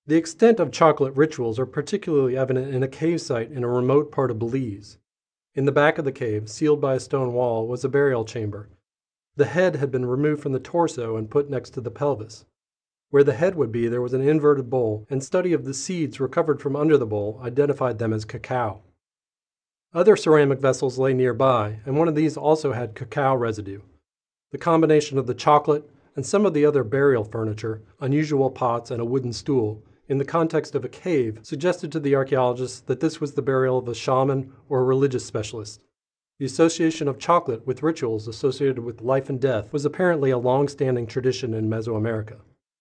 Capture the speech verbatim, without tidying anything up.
The extent of chocolate rituals are particularly evident in a cave site in a remote part of Belize. In the back of the cave, sealed by a stone wall, was a burial chamber. The head had been removed from the torso and put next to the pelvis. Where the head would be, there was an inverted bowl, and study of the seeds recovered from under the bowl identified them as cacao. Other ceramic vessels lay nearby, and one of these also had cacao residue. The combination of the chocolate and some of the other burial furniture, unusual pots, and a wooden stool, in the context of a cave, suggested to the archaeologists that this was the burial of a shaman or a religious specialist. The association of chocolate with rituals associated with life and death was apparently a long-standing tradition in Mesoamerica.